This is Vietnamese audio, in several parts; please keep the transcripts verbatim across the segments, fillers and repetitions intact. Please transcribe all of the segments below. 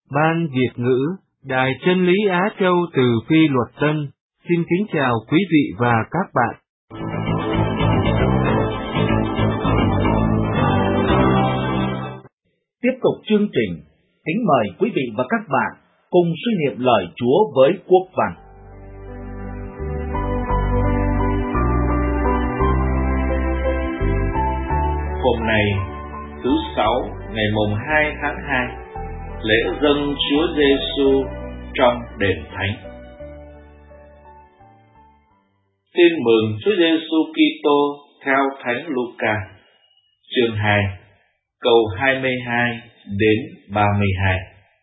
Ban Việt ngữ, Đài Chân lý Á Châu từ Phi Luật Tân, xin kính chào quý vị và các bạn. Tiếp tục chương trình, kính mời quý vị và các bạn cùng suy niệm lời Chúa với Quốc Văn. Hôm nay, thứ Sáu, ngày mùng hai tháng hai, lễ dâng Chúa Giêsu trong đền thánh. Tin mừng Chúa Giêsu Kitô theo Thánh Luca, chương hai, câu hai mươi hai đến ba mươi hai.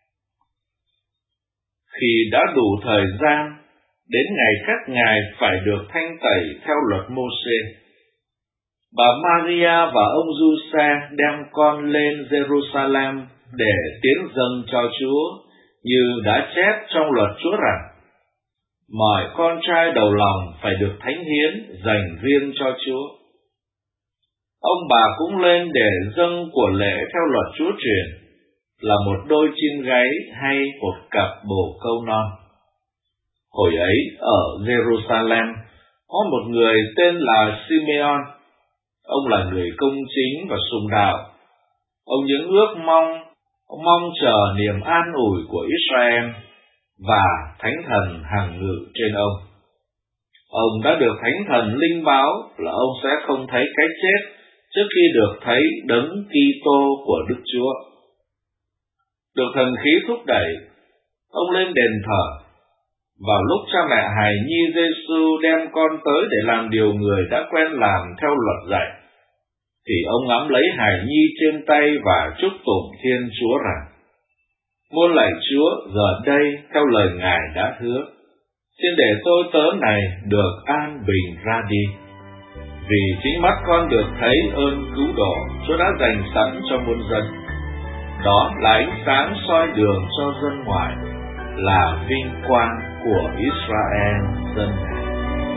Khi đã đủ thời gian, đến ngày các ngài phải được thanh tẩy theo luật Mô-sê, bà Maria và ông Giuse đem con lên Jerusalem để tiến dâng cho Chúa, như đã chép trong luật Chúa rằng: mọi con trai đầu lòng phải được thánh hiến dành riêng cho Chúa. Ông bà cũng lên để dâng của lễ theo luật Chúa truyền, là một đôi chim gáy hay một cặp bồ câu non. Hồi ấy ở Jerusalem có một người tên là Simeon. Ông là người công chính và sùng đạo. Ông những ước mong, ông mong chờ niềm an ủi của Israel, và Thánh Thần hằng ngự trên ông. Ông đã được Thánh Thần linh báo là ông sẽ không thấy cái chết trước khi được thấy Đấng Kitô của Đức Chúa. Được thần khí thúc đẩy, ông lên đền thờ. Vào lúc cha mẹ hài nhi Giêsu đem con tới để làm điều người đã quen làm theo luật dạy, thì ông ngắm lấy hài nhi trên tay và chúc tụng Thiên Chúa rằng: muôn lạy Chúa, giờ đây theo lời Ngài đã hứa, xin để tôi tớ này được an bình ra đi, vì chính mắt con được thấy ơn cứu độ Chúa đã dành sẵn cho muôn dân. Đó là ánh sáng soi đường cho dân ngoại, là vinh quang của Israel dân Ngài.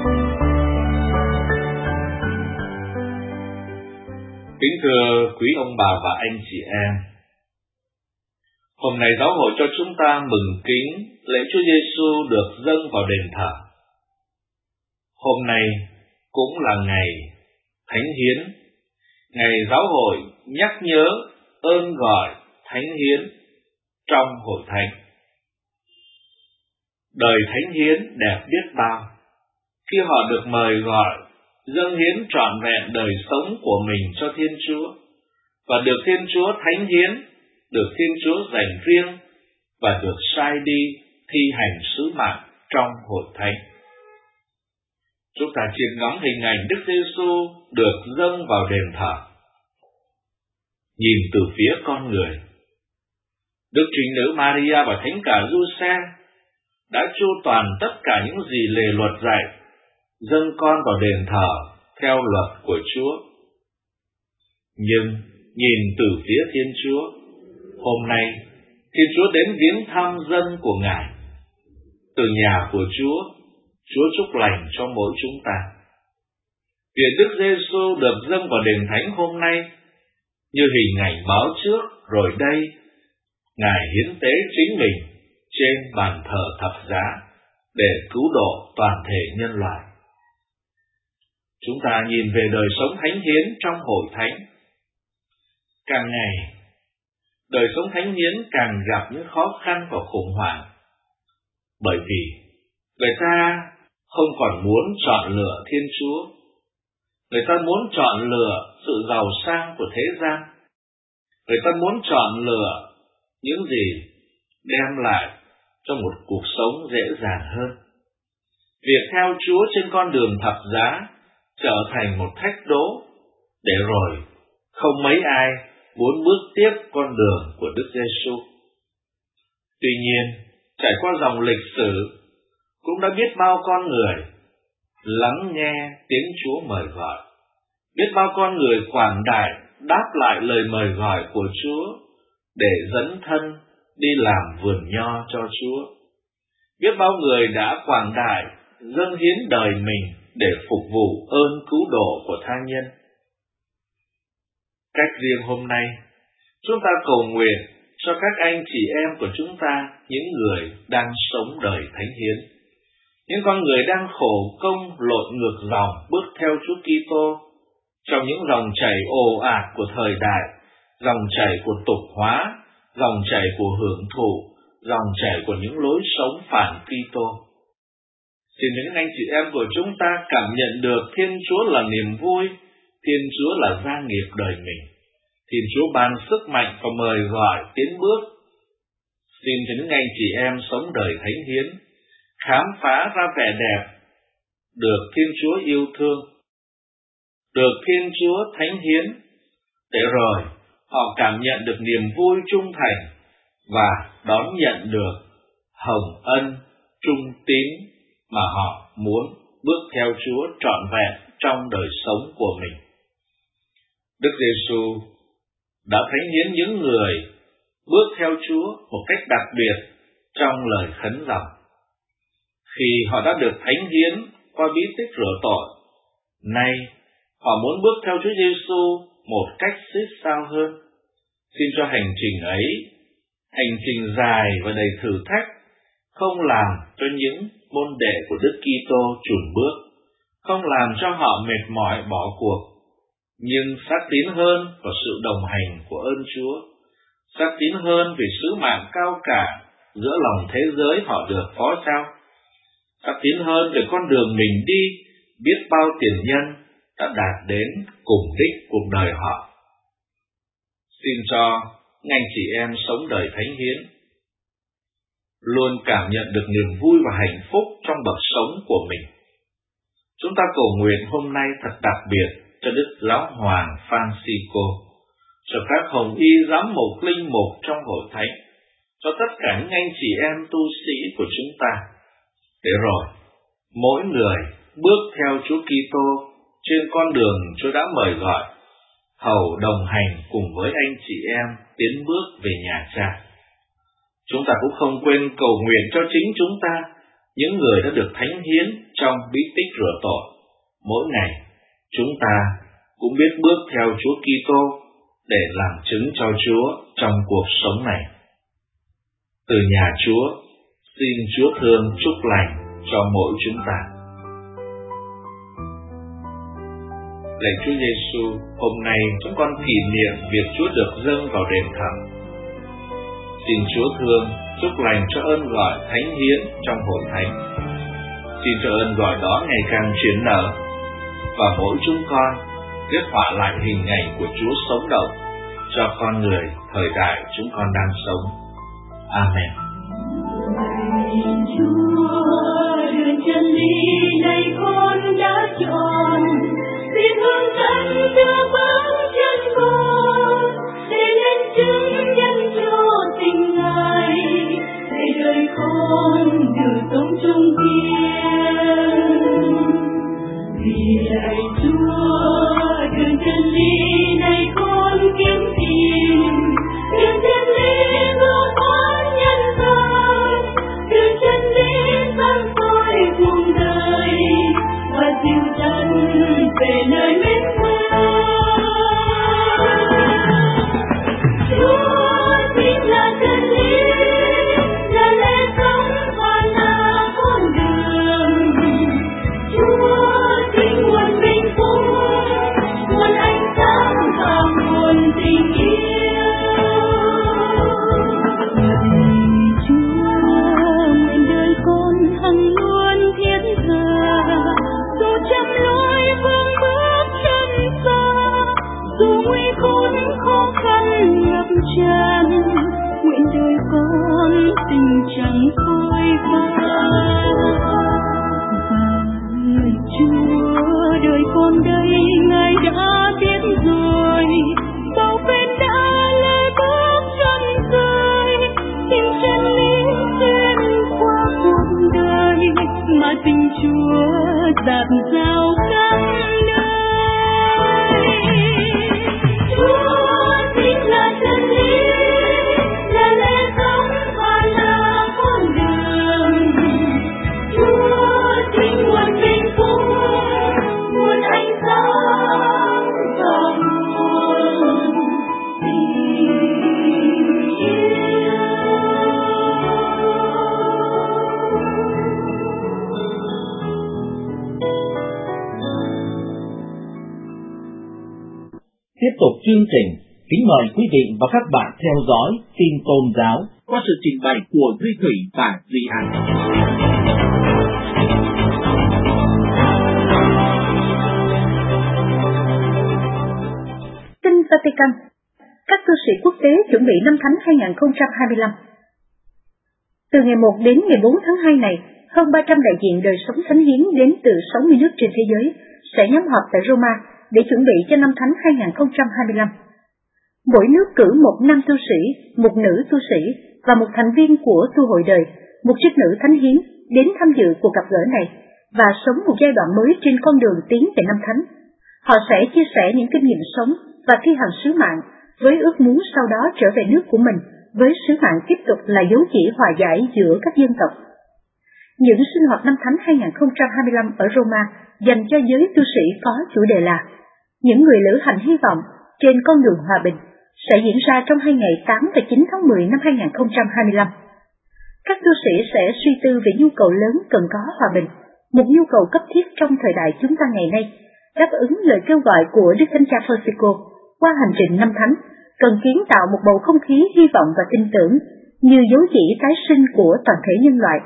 Kính thưa quý ông bà và anh chị em, hôm nay giáo hội cho chúng ta mừng kính lễ Chúa Giêsu được dâng vào đền thờ. Hôm nay cũng là ngày Thánh Hiến, ngày giáo hội nhắc nhớ ơn gọi Thánh Hiến trong hội thánh. Đời Thánh Hiến đẹp biết bao, khi họ được mời gọi dâng hiến trọn vẹn đời sống của mình cho Thiên Chúa, và được Thiên Chúa thánh hiến, được Thiên Chúa dành riêng, và được sai đi thi hành sứ mạng trong hội thánh. Chúng ta chiêm ngắm hình ảnh Đức Giêsu được dâng vào đền thờ. Nhìn từ phía con người, Đức Trinh Nữ Maria và Thánh cả Giuse đã chu toàn tất cả những gì lề luật dạy, dâng con vào đền thờ theo luật của Chúa. Nhưng nhìn từ phía Thiên Chúa, hôm nay Thiên Chúa đến viếng thăm dân của Ngài. Từ nhà của Chúa, Chúa chúc lành cho mỗi chúng ta. Việc Đức Giêsu được dâng vào đền thánh hôm nay như hình ảnh báo trước, rồi đây Ngài hiến tế chính mình trên bàn thờ thập giá để cứu độ toàn thể nhân loại. Chúng ta nhìn về đời sống thánh hiến trong hội thánh. Càng ngày, đời sống thánh hiến càng gặp những khó khăn và khủng hoảng, bởi vì người ta không còn muốn chọn lựa Thiên Chúa. Người ta muốn chọn lựa sự giàu sang của thế gian. Người ta muốn chọn lựa những gì đem lại cho một cuộc sống dễ dàng hơn. Việc theo Chúa trên con đường thập giá trở thành một thách đố, để rồi không mấy ai muốn bước tiếp con đường của Đức Giêsu. Tuy nhiên, trải qua dòng lịch sử, cũng đã biết bao con người lắng nghe tiếng Chúa mời gọi, biết bao con người quảng đại đáp lại lời mời gọi của Chúa để dấn thân đi làm vườn nho cho Chúa. Biết bao người đã quảng đại dâng hiến đời mình để phục vụ ơn cứu độ của tha nhân. Cách riêng hôm nay, chúng ta cầu nguyện cho các anh chị em của chúng ta, những người đang sống đời thánh hiến, những con người đang khổ công lội ngược dòng bước theo Chúa Kitô trong những dòng chảy ồ ạt của thời đại, dòng chảy của tục hóa, dòng chảy của hưởng thụ, dòng chảy của những lối sống phản Kitô. Xin những anh chị em của chúng ta cảm nhận được Thiên Chúa là niềm vui, Thiên Chúa là gia nghiệp đời mình. Thiên Chúa ban sức mạnh và mời gọi tiến bước. Xin cho những anh chị em sống đời thánh hiến, khám phá ra vẻ đẹp, được Thiên Chúa yêu thương, được Thiên Chúa thánh hiến, để rồi họ cảm nhận được niềm vui trung thành và đón nhận được hồng ân trung tín mà họ muốn bước theo Chúa trọn vẹn trong đời sống của mình. Đức Giêsu đã thánh hiến những người bước theo Chúa một cách đặc biệt trong lời khấn dòng. Khi họ đã được thánh hiến qua bí tích rửa tội, nay họ muốn bước theo Chúa Giêsu một cách xít sao hơn. Xin cho hành trình ấy, hành trình dài và đầy thử thách, không làm cho những môn đệ của Đức Kitô chùn bước, không làm cho họ mệt mỏi bỏ cuộc, nhưng xác tín hơn vào sự đồng hành của ơn Chúa, xác tín hơn về sứ mạng cao cả giữa lòng thế giới họ được phó trao, xác tín hơn về con đường mình đi, biết bao tiền nhân đã đạt đến cùng đích cuộc đời họ. Xin cho anh chị em sống đời thánh hiến luôn cảm nhận được niềm vui và hạnh phúc trong bậc sống của mình. Chúng ta cầu nguyện hôm nay thật đặc biệt cho Đức Giáo Hoàng Francisco, cho các hồng y giám mục linh mục trong hội thánh, cho tất cả những anh chị em tu sĩ của chúng ta, để rồi mỗi người bước theo Chúa Kitô trên con đường Chúa đã mời gọi, hầu đồng hành cùng với anh chị em tiến bước về nhà Cha. Chúng ta cũng không quên cầu nguyện cho chính chúng ta, những người đã được thánh hiến trong bí tích rửa tội. Mỗi ngày chúng ta cũng biết bước theo Chúa Kitô để làm chứng cho Chúa trong cuộc sống này. Từ nhà Chúa, xin Chúa thương chúc lành cho mỗi chúng ta. Lạy Chúa Giêsu, hôm nay chúng con kỷ niệm việc Chúa được dâng vào đền thờ. Xin Chúa thương chúc lành cho ơn gọi thánh hiến trong hội thánh. Xin cho ơn gọi đó ngày càng chuyển nở, và mỗi chúng con viết họa lại hình ảnh của Chúa sống động cho con người thời đại chúng con đang sống. Amen. Chúa, đường chân lý này con đã chọn, xin hướng dẫn đưa bước chân con, để lên chứng nhân cho tình Ngài, để đời con được sống trung thiên. Vì lạy Chúa, đường chân lý này con kiếm tìm, đường chân lý vô thoát nhân gian, đường chân lý sáng soi cuộc đời và dìu dắt về nơi mến thương. Chúa chính là chân lý, là lẽ sống và là con đường. Chúa chính nguồn bình phúc, nguồn ánh sáng và nguồn tình yêu. Lạy Chúa, nguyện đời con hằng luôn thiết tha, dù trăm lối vương bước chân xa, dù nguy khốn khó khăn ngập tràn, nguyện đời con tình chẳng phai phai. Lạy Chúa, đời con đây Ngài đã biết rồi, bao phen đã lê bước chân rơi, tìm chân lý xuyên qua cuộc đời, mà tình Chúa dạt dào khắp nơi. Chúa chính là chân lý, là lẽ sống và là con đường. Chúa chính nguồn bình phúc, nguồn ánh sáng và nguồn tình yêu. Tiếp tục chương trình, kính mời quý vị và các bạn theo dõi tin tôn giáo qua sự trình bày của Duy Thủy và Duy An. Tin Vatican. Các tu sĩ quốc tế chuẩn bị năm thánh hai không hai lăm. Từ ngày một đến ngày bốn tháng hai này, hơn ba trăm đại diện đời sống thánh hiến đến từ sáu mươi nước trên thế giới sẽ nhóm họp tại Roma để chuẩn bị cho năm thánh hai không hai lăm. Mỗi nước cử một nam tu sĩ, một nữ tu sĩ và một thành viên của tu hội đời, một chức nữ thánh hiến đến tham dự cuộc gặp gỡ này và sống một giai đoạn mới trên con đường tiến về năm thánh. Họ sẽ chia sẻ những kinh nghiệm sống và thi hành sứ mạng với ước muốn sau đó trở về nước của mình với sứ mạng tiếp tục là dấu chỉ hòa giải giữa các dân tộc. Những sinh hoạt năm thánh hai không hai lăm ở Roma dành cho giới tu sĩ có chủ đề là những người lữ hành hy vọng trên con đường hòa bình sẽ diễn ra trong hai ngày tám và chín tháng mười năm hai không hai lăm. Các tu sĩ sẽ suy tư về nhu cầu lớn cần có hòa bình, một nhu cầu cấp thiết trong thời đại chúng ta ngày nay, đáp ứng lời kêu gọi của Đức Thánh Cha Francisco qua hành trình năm thánh, cần kiến tạo một bầu không khí hy vọng và tin tưởng như dấu chỉ tái sinh của toàn thể nhân loại.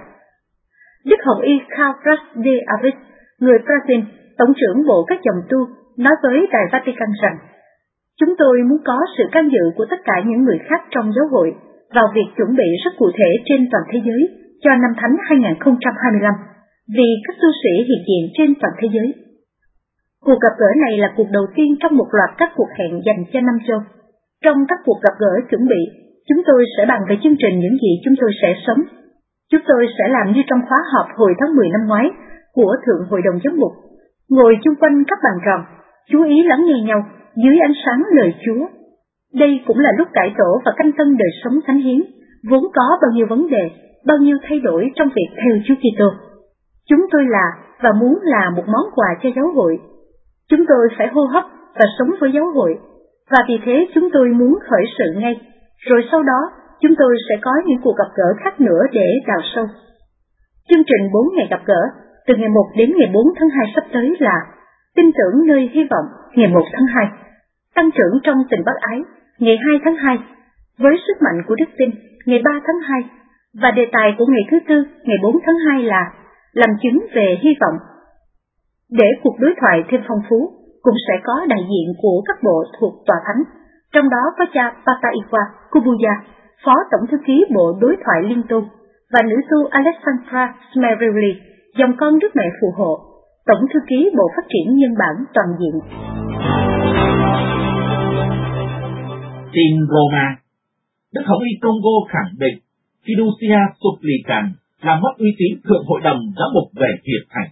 Đức Hồng Y Karl Kraus de Avis, người Brazil, tổng trưởng bộ các dòng tu, nói với Đài Vatican rằng: Chúng tôi muốn có sự can dự của tất cả những người khác trong giáo hội vào việc chuẩn bị rất cụ thể trên toàn thế giới cho năm thánh hai không hai lăm, vì các tu sĩ hiện diện trên toàn thế giới. Cuộc gặp gỡ này là cuộc đầu tiên trong một loạt các cuộc hẹn dành cho năm châu. Trong các cuộc gặp gỡ chuẩn bị, chúng tôi sẽ bàn về chương trình những gì chúng tôi sẽ sống. Chúng tôi sẽ làm như trong khóa họp hồi tháng mười năm ngoái của Thượng Hội đồng Giám mục, ngồi chung quanh các bàn tròn, chú ý lắng nghe nhau dưới ánh sáng lời Chúa. Đây cũng là lúc cải tổ và canh tân đời sống thánh hiến, vốn có bao nhiêu vấn đề, bao nhiêu thay đổi trong việc theo Chúa Kitô. Chúng tôi là và muốn là một món quà cho giáo hội. Chúng tôi phải hô hấp và sống với giáo hội, và vì thế chúng tôi muốn khởi sự ngay, rồi sau đó chúng tôi sẽ có những cuộc gặp gỡ khác nữa để đào sâu. Chương trình bốn ngày gặp gỡ, từ ngày một đến ngày bốn tháng hai sắp tới là Tin tưởng nơi hy vọng ngày một tháng hai, Tăng trưởng trong tình bác ái ngày hai tháng hai, với sức mạnh của đức tin ngày ba tháng hai, và đề tài của ngày thứ tư ngày bốn tháng hai là Làm chứng về hy vọng. Để cuộc đối thoại thêm phong phú, cũng sẽ có đại diện của các bộ thuộc Tòa Thánh, trong đó có cha Pataiwa Kubuya, Phó Tổng Thư ký Bộ Đối thoại Liên tôn, và nữ tu Alexandra Smerili, dòng con Đức Mẹ Phù hộ, Tổng Thư ký Bộ Phát triển Nhân bản Toàn diện. Tin Roma. Đức Hồng Y Congo khẳng định Fiducia Supplicans làm mất uy tín Thượng Hội đồng Giám mục về hiệp hành.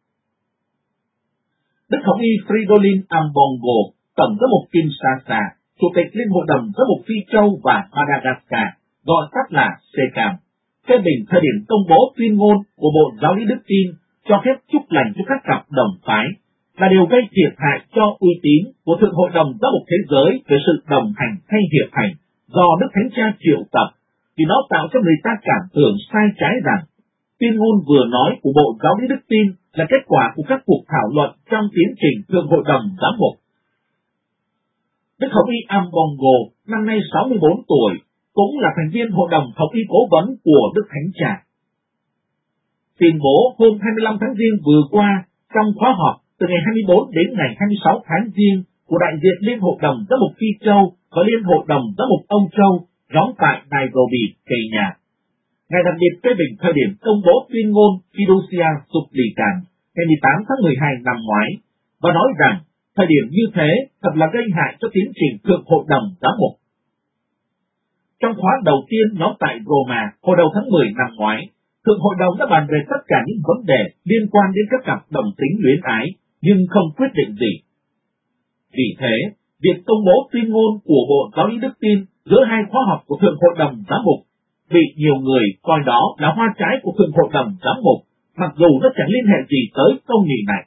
Đức Hồng Y Fridolin Ambongo, Tổng giám mục Kinshasa, Chủ tịch Liên Hội đồng Giám mục Phi Châu và Madagascar, gọi tắt là xê cam, phê bình thời điểm công bố tuyên ngôn của Bộ Giáo lý Đức tin cho phép chúc lành cho các cặp đồng phái là điều gây thiệt hại cho uy tín của Thượng Hội đồng Giám mục Thế giới về sự đồng hành hay hiệp hành do Đức Thánh Cha triệu tập, vì nó tạo cho người ta cảm tưởng sai trái rằng tuyên ngôn vừa nói của Bộ Giáo lý Đức tin là kết quả của các cuộc thảo luận trong tiến trình Thượng Hội đồng Giám mục. Đức Hồng Y Ambongo, năm nay sáu mươi bốn tuổi, cũng là thành viên Hội đồng Hồng Y cố vấn của Đức Thánh Cha. Tuyên bố hôm hai mươi lăm tháng Giêng vừa qua trong khóa họp từ ngày hai mươi bốn đến ngày hai mươi sáu tháng Giêng của đại diện Liên Hội đồng Giám mục Phi Châu và Liên Hội đồng Giám mục Âu Châu đóng tại Nairobi, Kenya. Ngài đặc biệt phê bình thời điểm công bố tuyên ngôn Fiducia Supplicans ngày mười tám tháng mười hai năm ngoái và nói rằng thời điểm như thế thật là gây hại cho tiến trình Thượng Hội đồng Giám mục. Trong khóa đầu tiên nhóm tại Roma hồi đầu tháng mười năm ngoái, Thượng Hội đồng đã bàn về tất cả những vấn đề liên quan đến các cặp đồng tính luyến ái, nhưng không quyết định gì. Vì thế, việc công bố tuyên ngôn của Bộ Giáo lý Đức tin giữa hai khóa học của Thượng Hội đồng Giám mục bị nhiều người coi đó là hoa trái của Thượng Hội đồng Giám mục, mặc dù nó chẳng liên hệ gì tới công nghị này.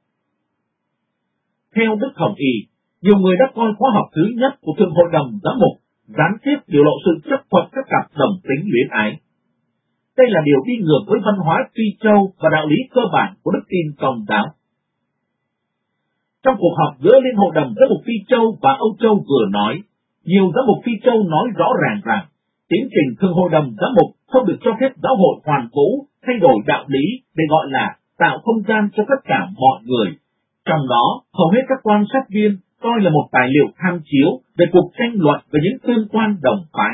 Theo Đức Hồng Y, nhiều người đã coi khóa học thứ nhất của Thượng Hội đồng Giám mục gián tiếp biểu lộ sự chấp thuận các cặp đồng tính luyến ái. Đây là điều đi ngược với văn hóa Phi Châu và đạo lý cơ bản của đức tin Công giáo. Trong cuộc họp giữa Liên hội đồng giám mục Phi Châu và Âu Châu vừa nói, nhiều giám mục Phi Châu nói rõ ràng rằng tiến trình Thượng hội đồng giám mục không được cho phép giáo hội hoàn vũ thay đổi đạo lý để gọi là tạo không gian cho tất cả mọi người. Trong đó, hầu hết các quan sát viên coi là một tài liệu tham chiếu về cuộc tranh luận về những tương quan đồng phái.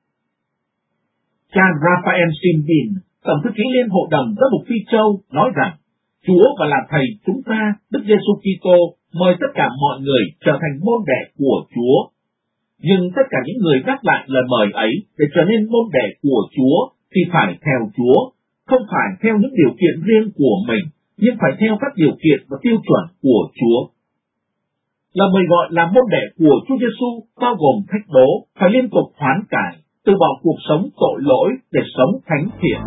Cha Raphael Simbin, Tổng thư ký Liên hội đồng giám mục Phi Châu, nói rằng Chúa và là Thầy chúng ta, Đức Giêsu Kitô, mời tất cả mọi người trở thành môn đệ của Chúa. Nhưng tất cả những người gác lại lời mời ấy để trở nên môn đệ của Chúa thì phải theo Chúa, không phải theo những điều kiện riêng của mình, nhưng phải theo các điều kiện và tiêu chuẩn của Chúa. Lời mời gọi làm môn đệ của Chúa Giêsu bao gồm thách đố phải liên tục hoán cải, từ bỏ cuộc sống tội lỗi để sống thánh thiện.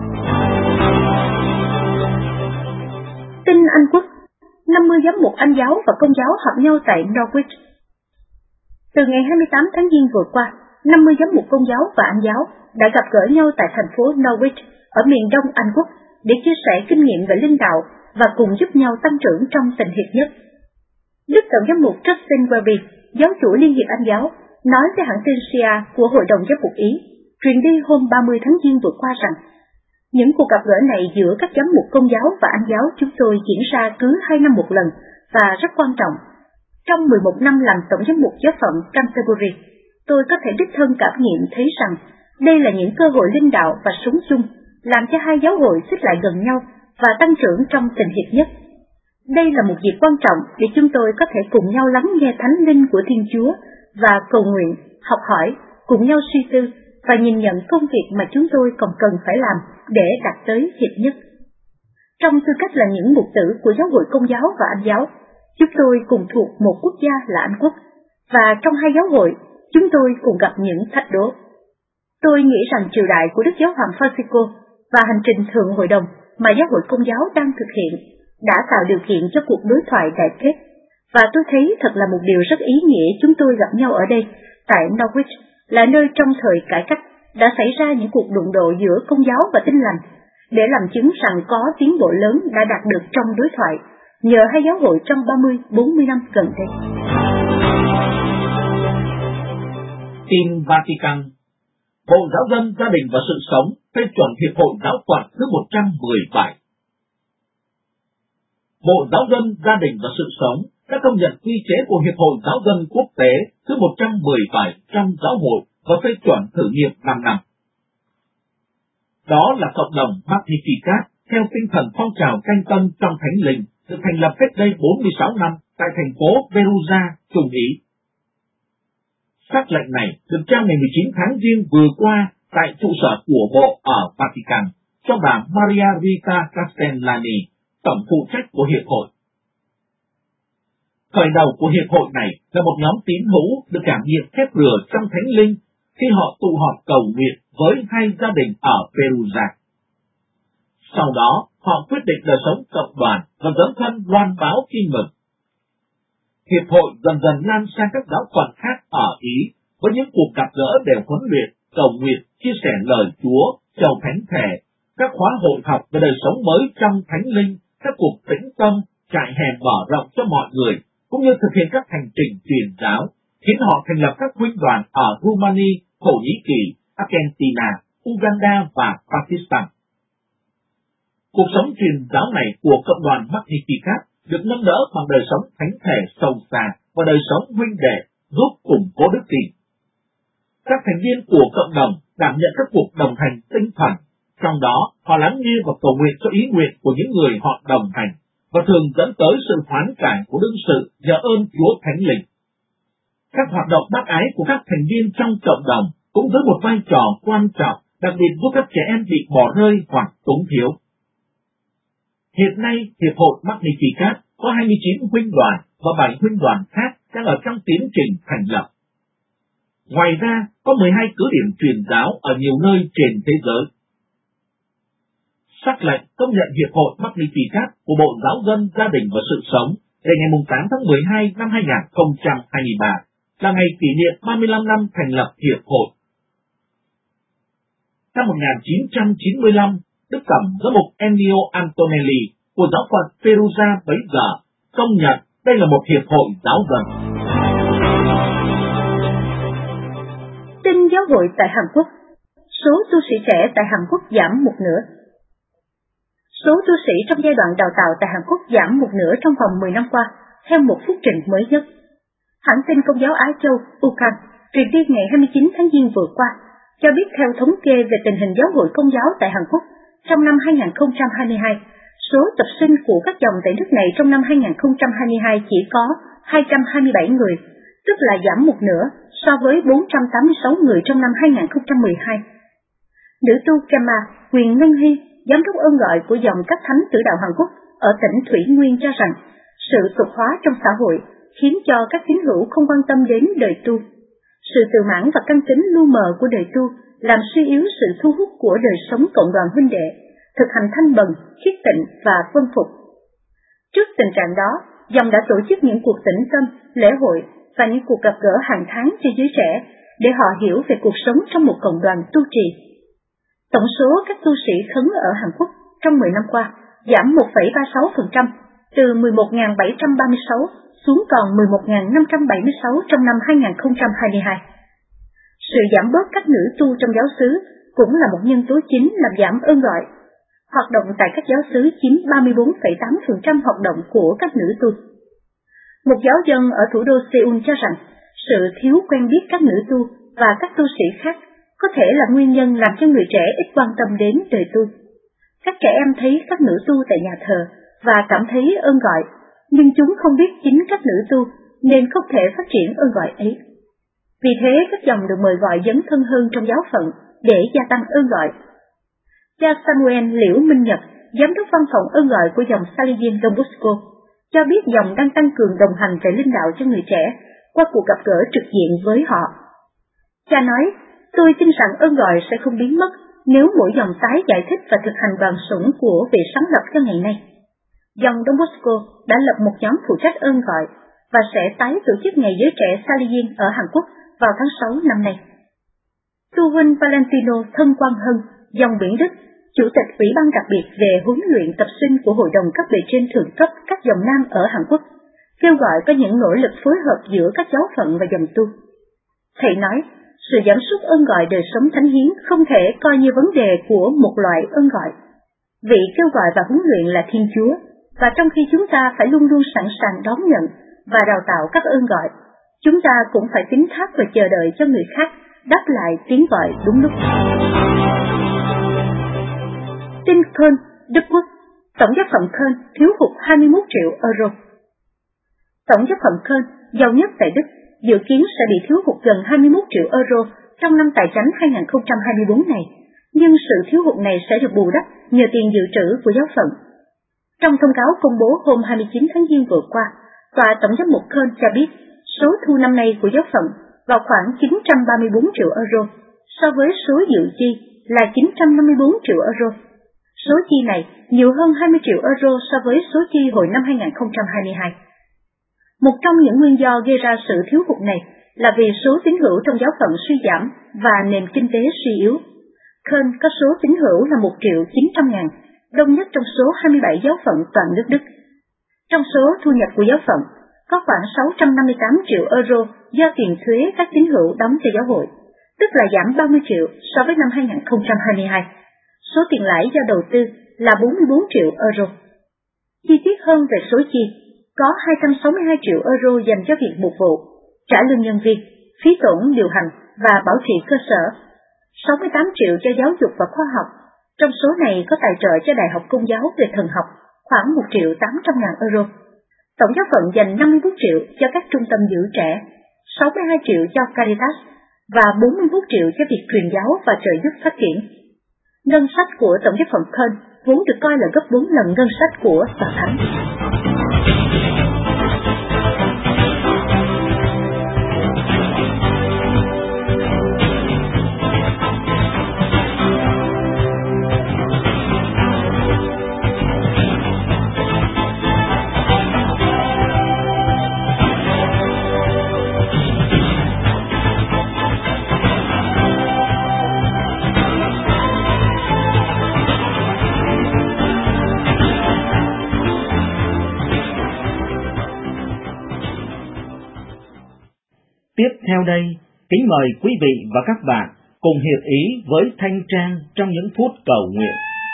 Tin Anh Quốc, năm mươi giám mục Anh giáo và Công giáo họp nhau tại Norwich. Từ ngày hai mươi tám tháng Giêng vừa qua, năm mươi giám mục Công giáo và Anh giáo đã gặp gỡ nhau tại thành phố Norwich ở miền đông Anh Quốc để chia sẻ kinh nghiệm về linh đạo và cùng giúp nhau tăng trưởng trong tình hiệp nhất. Đức Tổng giám mục Justin Welby, giáo chủ Liên hiệp Anh giáo, nói với hãng tin xê a của Hội đồng Giám mục Ý, truyền đi hôm ba mươi tháng Giêng vừa qua rằng, những cuộc gặp gỡ này giữa các giám mục Công giáo và Anh giáo chúng tôi diễn ra cứ hai năm một lần và rất quan trọng. Trong mười một năm làm Tổng giám mục giáo phận Canterbury, tôi có thể đích thân cảm nghiệm thấy rằng đây là những cơ hội linh đạo và sống chung, làm cho hai giáo hội xích lại gần nhau và tăng trưởng trong tình hiệp nhất. Đây là một dịp quan trọng để chúng tôi có thể cùng nhau lắng nghe thánh linh của Thiên Chúa và cầu nguyện, học hỏi, cùng nhau suy tư và nhìn nhận công việc mà chúng tôi còn cần phải làm để đạt tới hiệp nhất. Trong tư cách là những mục tử của giáo hội Công giáo và Anh giáo, chúng tôi cùng thuộc một quốc gia là Anh Quốc, và trong hai giáo hội, chúng tôi cùng gặp những thách đố. Tôi nghĩ rằng triều đại của Đức Giáo hoàng Francisco và hành trình Thượng hội đồng mà giáo hội Công giáo đang thực hiện đã tạo điều kiện cho cuộc đối thoại đại kết, và tôi thấy thật là một điều rất ý nghĩa chúng tôi gặp nhau ở đây, tại Norwich, là nơi trong thời cải cách đã xảy ra những cuộc đụng độ giữa Công giáo và Tin lành, để làm chứng rằng có tiến bộ lớn đã đạt được trong đối thoại, nhờ hai giáo hội trong ba mươi đến bốn mươi năm gần đây. Tin Vatican. Bộ Giáo dân, Gia đình và Sự sống phê chuẩn Hiệp hội Giáo phận thứ một trăm mười bảy. Bộ Giáo dân, Gia đình và Sự sống đã công nhận quy chế của Hiệp hội Giáo dân Quốc tế thứ một trăm mười bảy trong giáo hội và phê chuẩn thử nghiệm năm năm. Đó là cộng đồng Magnificat theo tinh thần phong trào canh tân trong Thánh Linh, được thành lập cách đây bốn mươi sáu năm tại thành phố Perugia, Trung Ý. Sắc lệnh này được trao ngày mười chín tháng Giêng vừa qua tại trụ sở của Bộ ở Vatican cho bà Maria Rita Castellani, tổng phụ trách của Hiệp hội. Khởi đầu của Hiệp hội này là một nhóm tín hữu được cảm nghiệm phép rửa trong Thánh Linh khi họ tụ họp cầu nguyện với hai gia đình ở Perugia. Sau đó, họ quyết định đời sống cộng đoàn và dấn thân loan báo tin mừng. Hiệp hội dần dần lan sang các giáo phận khác ở Ý với những cuộc gặp gỡ đều huấn luyện, cầu nguyện, chia sẻ lời Chúa, chầu thánh thể, các khóa hội học về đời sống mới trong Thánh Linh, các cuộc tĩnh tâm, trại hè mở rộng cho mọi người, cũng như thực hiện các hành trình truyền giáo, khiến họ thành lập các huynh đoàn ở Rumani, Thổ Nhĩ Kỳ, Argentina, Uganda và Pakistan. Cuộc sống truyền giáo này của cộng đoàn Magnificat được nâng đỡ bằng đời sống thánh thể sâu xa và đời sống huynh đệ giúp củng cố đức tin. Các thành viên của cộng đồng đảm nhận các cuộc đồng hành tinh thần, trong đó họ lắng nghe và cầu nguyện cho ý nguyện của những người họ đồng hành, và thường dẫn tới sự hoán cải của đương sự nhờ ơn Chúa Thánh Linh. Các hoạt động bác ái của các thành viên trong cộng đồng cũng giữ một vai trò quan trọng, đặc biệt giúp các trẻ em bị bỏ rơi hoặc túng thiếu. Hiện nay, Hiệp hội Magnificat có hai mươi chín huynh đoàn và bảy huynh đoàn khác đang ở trong tiến trình thành lập. Ngoài ra, có mười hai cứ điểm truyền giáo ở nhiều nơi trên thế giới. Sắc lệnh công nhận Hiệp hội Magnificat của Bộ Giáo dân, Gia đình và Sự sống đến ngày tám tháng mười hai năm hai nghìn không trăm hai mươi ba là ngày kỷ niệm ba mươi lăm năm thành lập Hiệp hội. Năm một nghìn chín trăm chín mươi lăm, Đức Tổng giám mục Ennio Antonelli của giáo phận Perugia bấy giờ công nhận đây là một hiệp hội giáo dân. Tin giáo hội tại Hàn Quốc. Số tu sĩ trẻ tại Hàn Quốc giảm một nửa. Số tu sĩ trong giai đoạn đào tạo tại Hàn Quốc giảm một nửa trong vòng mười năm qua, theo một phúc trình mới nhất. Hãng tin Công giáo Á Châu Ucan truyền đi ngày hai mươi chín tháng Giêng vừa qua cho biết theo thống kê về tình hình giáo hội Công giáo tại Hàn Quốc trong năm hai nghìn không trăm hai mươi hai, số tập sinh của các dòng tại nước này trong năm hai nghìn không trăm hai mươi hai chỉ có hai trăm hai mươi bảy người, tức là giảm một nửa so với bốn trăm tám mươi sáu người trong năm hai nghìn không trăm mười hai. Nữ tu Kama Quyền Ngân Hy, giám đốc ơn gọi của dòng các thánh tử đạo Hàn Quốc ở tỉnh Thủy Nguyên cho rằng sự tục hóa trong xã hội khiến cho các tín hữu không quan tâm đến đời tu. Sự tự mãn và căn tính lu mờ của đời tu làm suy yếu sự thu hút của đời sống cộng đoàn huynh đệ, thực hành thanh bần, khiết tịnh và vân phục. Trước tình trạng đó, dòng đã tổ chức những cuộc tĩnh tâm, lễ hội và những cuộc gặp gỡ hàng tháng cho giới trẻ để họ hiểu về cuộc sống trong một cộng đoàn tu trì. Tổng số các tu sĩ khấn ở Hàn Quốc trong mười năm qua giảm một phẩy ba mươi sáu phần trăm, từ mười một nghìn bảy trăm ba mươi sáu xuống còn mười một nghìn năm trăm bảy mươi sáu trong năm hai nghìn không trăm hai mươi hai. Sự giảm bớt các nữ tu trong giáo xứ cũng là một nhân tố chính làm giảm ơn gọi. Hoạt động tại các giáo xứ chiếm ba mươi bốn phẩy tám phần trăm hoạt động của các nữ tu. Một giáo dân ở thủ đô Seoul cho rằng sự thiếu quen biết các nữ tu và các tu sĩ khác có thể là nguyên nhân làm cho người trẻ ít quan tâm đến đời tu. Các trẻ em thấy các nữ tu tại nhà thờ và cảm thấy ơn gọi, nhưng chúng không biết chính các nữ tu nên không thể phát triển ơn gọi ấy. Vì thế các dòng được mời gọi dấn thân hơn trong giáo phận để gia tăng ơn gọi. Cha Samuel Liễu Minh Nhật, giám đốc văn phòng ơn gọi của dòng Salesian Don Bosco, cho biết dòng đang tăng cường đồng hành về linh đạo cho người trẻ qua cuộc gặp gỡ trực diện với họ. Cha nói, tôi tin rằng ơn gọi sẽ không biến mất nếu mỗi dòng tái giải thích và thực hành đoàn sủng của vị sáng lập cho ngày nay. Dòng Don Bosco đã lập một nhóm phụ trách ơn gọi và sẽ tái tổ chức ngày giới trẻ Salesian ở Hàn Quốc vào tháng sáu năm nay. Tu huynh Valentino Thân Quang Hân, dòng Biển Đức, Chủ tịch Ủy ban đặc biệt về huấn luyện tập sinh của Hội đồng cấp bề trên thượng cấp các dòng nam ở Hàn Quốc, kêu gọi có những nỗ lực phối hợp giữa các giáo phận và dòng tu. Thầy nói, sự giảm sút ơn gọi đời sống thánh hiến không thể coi như vấn đề của một loại ơn gọi. Vị kêu gọi và huấn luyện là Thiên Chúa, và trong khi chúng ta phải luôn luôn sẵn sàng đón nhận và đào tạo các ơn gọi, chúng ta cũng phải tín thác và chờ đợi cho người khác đáp lại tiếng gọi đúng lúc. Tin Köln, Đức Quốc, tổng giáo phận Köln thiếu hụt hai mươi mốt triệu euro. Tổng giáo phận Köln, giàu nhất tại Đức, dự kiến sẽ bị thiếu hụt gần hai mươi mốt triệu euro trong năm tài chánh hai nghìn không trăm hai mươi bốn này, nhưng sự thiếu hụt này sẽ được bù đắp nhờ tiền dự trữ của giáo phận. Trong thông cáo công bố hôm hai mươi chín tháng Giêng vừa qua, Tòa Tổng giám mục Köln cho biết số thu năm nay của giáo phận vào khoảng chín trăm ba mươi bốn triệu euro, so với số dự chi là chín trăm năm mươi bốn triệu euro. Số chi này nhiều hơn hai mươi triệu euro so với số chi hồi năm hai nghìn không trăm hai mươi hai. Một trong những nguyên do gây ra sự thiếu hụt này là vì số tín hữu trong giáo phận suy giảm và nền kinh tế suy yếu. Köln có số tín hữu là một triệu chín trăm ngàn, đông nhất trong số hai mươi bảy giáo phận toàn nước Đức. Trong số thu nhập của giáo phận, có khoảng sáu trăm năm mươi tám triệu euro do tiền thuế các tín hữu đóng cho giáo hội, tức là giảm ba mươi triệu so với năm hai nghìn không trăm hai mươi hai. Số tiền lãi do đầu tư là bốn mươi bốn triệu euro. Chi tiết hơn về số chi, có hai trăm sáu mươi hai triệu euro dành cho việc mục vụ, trả lương nhân viên, phí tổn điều hành và bảo trì cơ sở, sáu mươi tám triệu cho giáo dục và khoa học. Trong số này có tài trợ cho Đại học Công giáo về thần học, khoảng một triệu tám trăm ngàn euro. Tổng giáo phận dành năm mươi mốt triệu cho các trung tâm giữ trẻ, sáu mươi hai triệu cho Caritas và bốn mươi mốt triệu cho việc truyền giáo và trợ giúp phát triển. Ngân sách của Tổng giáo phận Köln vốn được coi là gấp bốn lần ngân sách của Tòa Thánh. Theo đây, kính mời quý vị và các bạn cùng hiệp ý với Thanh Trang trong những phút cầu nguyện.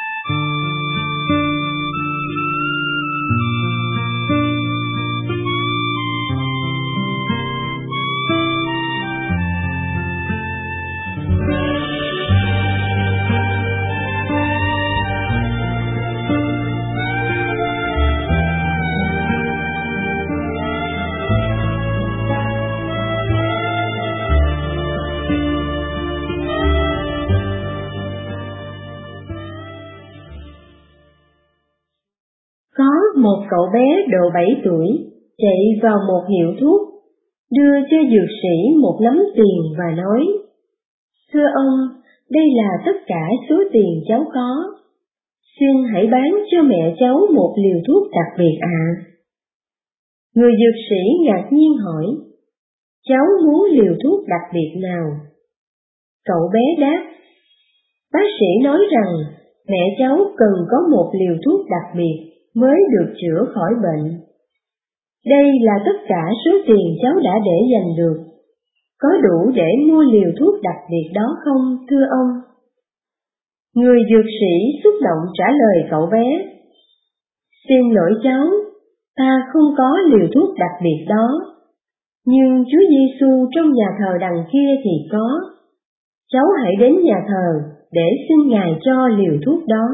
Có một cậu bé độ bảy tuổi chạy vào một hiệu thuốc, đưa cho dược sĩ một nắm tiền và nói: "Thưa ông, đây là tất cả số tiền cháu có. Xin hãy bán cho mẹ cháu một liều thuốc đặc biệt ạ." Người dược sĩ ngạc nhiên hỏi: "Cháu muốn liều thuốc đặc biệt nào?" Cậu bé đáp: "Bác sĩ nói rằng mẹ cháu cần có một liều thuốc đặc biệt mới được chữa khỏi bệnh. Đây là tất cả số tiền cháu đã để dành được. Có đủ để mua liều thuốc đặc biệt đó không, thưa ông?" Người dược sĩ xúc động trả lời cậu bé: "Xin lỗi cháu, ta không có liều thuốc đặc biệt đó. Nhưng Chúa Giêsu trong nhà thờ đằng kia thì có. Cháu hãy đến nhà thờ để xin Ngài cho liều thuốc đó."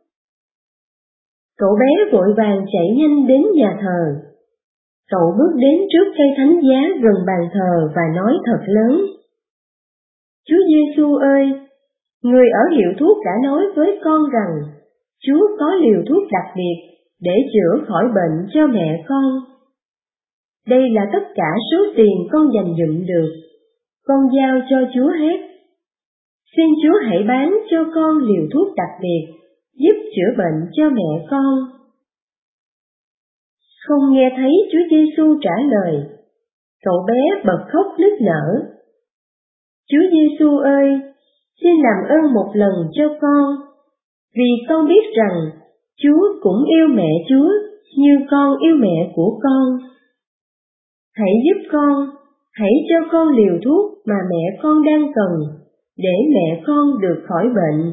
Cậu bé vội vàng chạy nhanh đến nhà thờ. Cậu bước đến trước cây thánh giá gần bàn thờ và nói thật lớn: "Chúa Giêsu ơi, người ở hiệu thuốc đã nói với con rằng Chúa có liều thuốc đặc biệt để chữa khỏi bệnh cho mẹ con. Đây là tất cả số tiền con dành dụm được. Con giao cho Chúa hết. Xin Chúa hãy bán cho con liều thuốc đặc biệt giúp chữa bệnh cho mẹ con." Không nghe thấy Chúa Giêsu trả lời, cậu bé bật khóc nức nở: "Chúa Giêsu ơi, xin làm ơn một lần cho con, vì con biết rằng Chúa cũng yêu mẹ Chúa như con yêu mẹ của con. Hãy giúp con, hãy cho con liều thuốc mà mẹ con đang cần, để mẹ con được khỏi bệnh."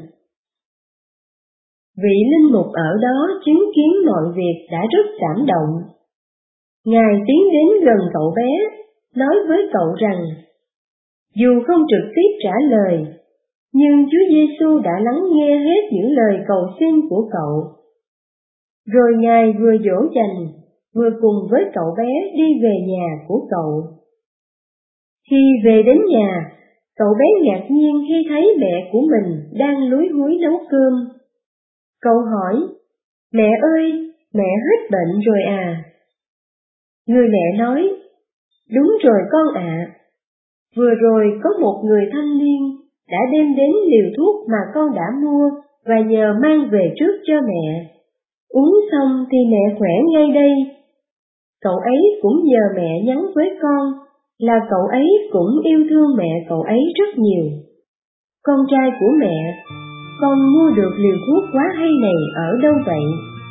Vị linh mục ở đó chứng kiến mọi việc đã rất cảm động. Ngài tiến đến gần cậu bé, nói với cậu rằng, dù không trực tiếp trả lời, nhưng Chúa Giêsu đã lắng nghe hết những lời cầu xin của cậu. Rồi Ngài vừa dỗ dành, vừa cùng với cậu bé đi về nhà của cậu. Khi về đến nhà, cậu bé ngạc nhiên khi thấy mẹ của mình đang lúi húi nấu cơm. Cậu hỏi: "Mẹ ơi, mẹ hết bệnh rồi à?" Người mẹ nói: "Đúng rồi con ạ. Vừa rồi có một người thanh niên đã đem đến liều thuốc mà con đã mua và nhờ mang về trước cho mẹ. Uống xong thì mẹ khỏe ngay đây. Cậu ấy cũng nhờ mẹ nhắn với con là cậu ấy cũng yêu thương mẹ cậu ấy rất nhiều. Con trai của mẹ, con mua được liều thuốc quá hay này ở đâu vậy?"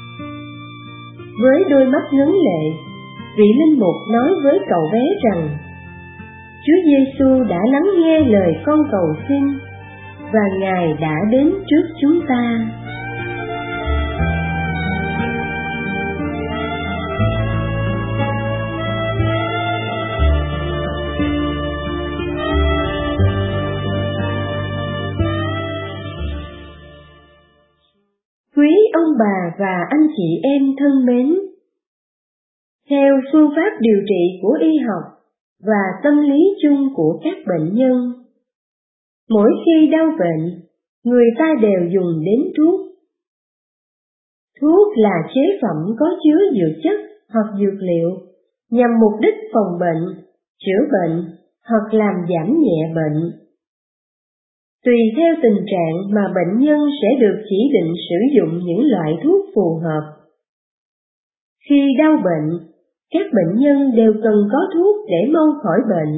Với đôi mắt ngấn lệ, vị linh mục nói với cậu bé rằng Chúa Giêsu đã lắng nghe lời con cầu xin và Ngài đã đến trước chúng ta. Quý ông bà và anh chị em thân mến, theo phương pháp điều trị của y học và tâm lý chung của các bệnh nhân, mỗi khi đau bệnh, người ta đều dùng đến thuốc. Thuốc là chế phẩm có chứa dược chất hoặc dược liệu nhằm mục đích phòng bệnh, chữa bệnh hoặc làm giảm nhẹ bệnh. Tùy theo tình trạng mà bệnh nhân sẽ được chỉ định sử dụng những loại thuốc phù hợp. Khi đau bệnh, các bệnh nhân đều cần có thuốc để mau khỏi bệnh.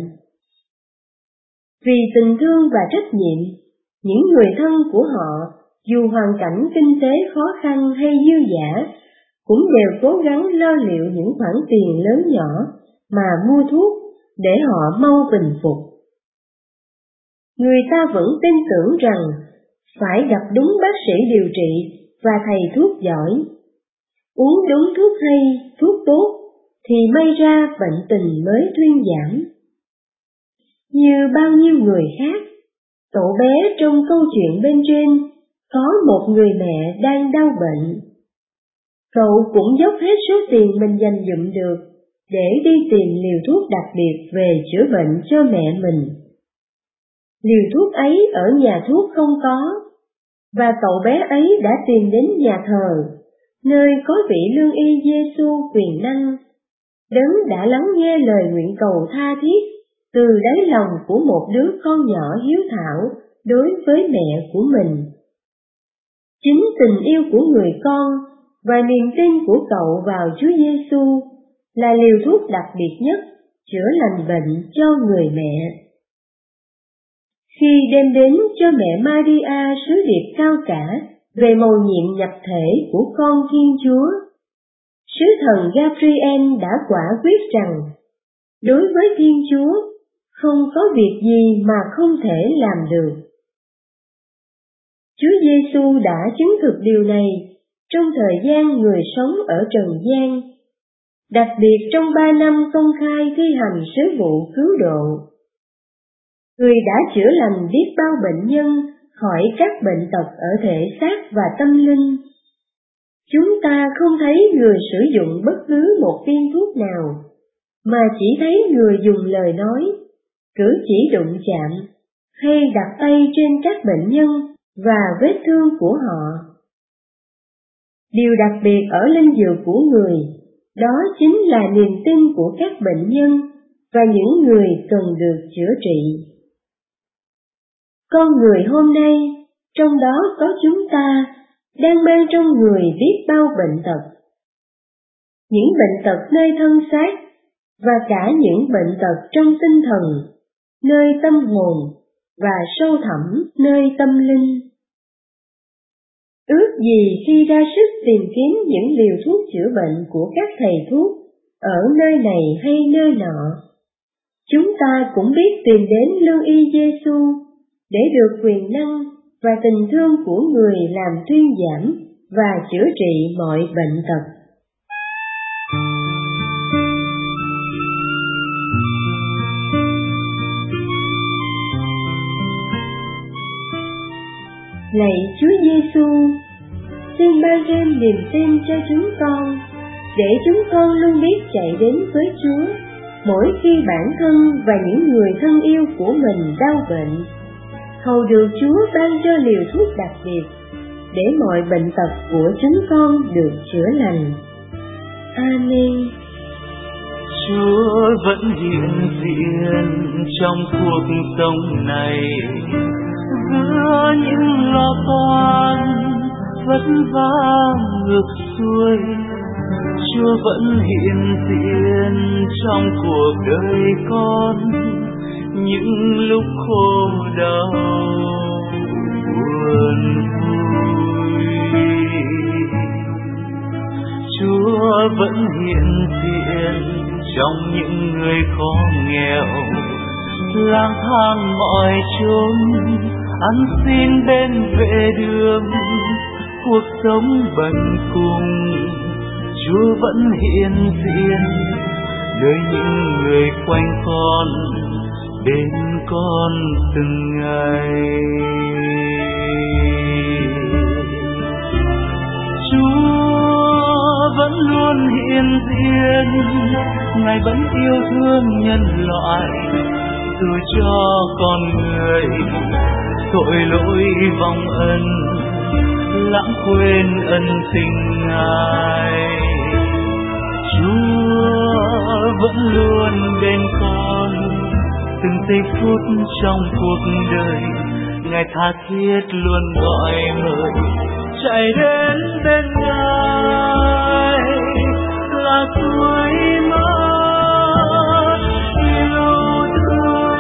Vì tình thương và trách nhiệm, những người thân của họ, dù hoàn cảnh kinh tế khó khăn hay dư dả, cũng đều cố gắng lo liệu những khoản tiền lớn nhỏ mà mua thuốc để họ mau bình phục. Người ta vẫn tin tưởng rằng phải gặp đúng bác sĩ điều trị và thầy thuốc giỏi, uống đúng thuốc hay, thuốc tốt, thì may ra bệnh tình mới thuyên giảm. Như bao nhiêu người khác, cậu bé trong câu chuyện bên trên có một người mẹ đang đau bệnh. Cậu cũng dốc hết số tiền mình dành dụm được để đi tìm liều thuốc đặc biệt về chữa bệnh cho mẹ mình. Liều thuốc ấy ở nhà thuốc không có, và cậu bé ấy đã tìm đến nhà thờ, nơi có vị lương y Giê-xu quyền năng, đấng đã lắng nghe lời nguyện cầu tha thiết từ đáy lòng của một đứa con nhỏ hiếu thảo đối với mẹ của mình. Chính tình yêu của người con và niềm tin của cậu vào Chúa Giê-xu là liều thuốc đặc biệt nhất chữa lành bệnh cho người mẹ. Khi đem đến cho mẹ Maria sứ điệp cao cả về mầu nhiệm nhập thể của con Thiên Chúa, sứ thần Gabriel đã quả quyết rằng đối với Thiên Chúa không có việc gì mà không thể làm được. Chúa Giê-xu đã chứng thực điều này trong thời gian người sống ở trần gian, đặc biệt trong ba năm công khai thi hành sứ vụ cứu độ. Người đã chữa lành biết bao bệnh nhân khỏi các bệnh tật ở thể xác và tâm linh. Chúng ta không thấy người sử dụng bất cứ một viên thuốc nào, mà chỉ thấy người dùng lời nói, cử chỉ đụng chạm, hay đặt tay trên các bệnh nhân và vết thương của họ. Điều đặc biệt ở linh dược của người, đó chính là niềm tin của các bệnh nhân và những người cần được chữa trị. Con người hôm nay, trong đó có chúng ta, đang mang trong người biết bao bệnh tật. Những bệnh tật nơi thân xác và cả những bệnh tật trong tinh thần, nơi tâm hồn và sâu thẳm nơi tâm linh. Ước gì khi ra sức tìm kiếm những liều thuốc chữa bệnh của các thầy thuốc ở nơi này hay nơi nọ, chúng ta cũng biết tìm đến lương y Giê-xu để được quyền năng và tình thương của người làm thuyên giảm và chữa trị mọi bệnh tật. Lạy Chúa Giê-xu, xin ban thêm niềm tin cho chúng con, để chúng con luôn biết chạy đến với Chúa mỗi khi bản thân và những người thân yêu của mình đau bệnh, hầu được Chúa ban cho liều thuốc đặc biệt để mọi bệnh tật của chúng con được chữa lành. Amen. Chúa vẫn hiện diện trong cuộc sống này, giữa những lo toan vất vả ngược xuôi. Chúa vẫn hiện diện trong cuộc đời con, những lúc khổ đau buồn vui. Chúa vẫn hiện diện trong những người khó nghèo, lang thang mọi chốn, ăn xin bên vệ đường, cuộc sống bần cùng. Chúa vẫn hiện diện nơi những người quanh con, bên con từng ngày. Chúa vẫn luôn hiện diện, Ngài vẫn yêu thương nhân loại, dù cho con người tội lỗi vong ân, lãng quên ân tình Ngài. Chúa vẫn luôn bên con, từng giây phút trong cuộc đời, Ngài tha thiết luôn gọi mời, chạy đến bên Ngài là tuổi mới yêu thương.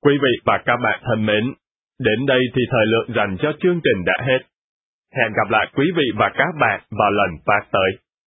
Quý vị và các bạn thân mến, đến đây thì thời lượng dành cho chương trình đã hết. Hẹn gặp lại quý vị và các bạn vào lần phát tới.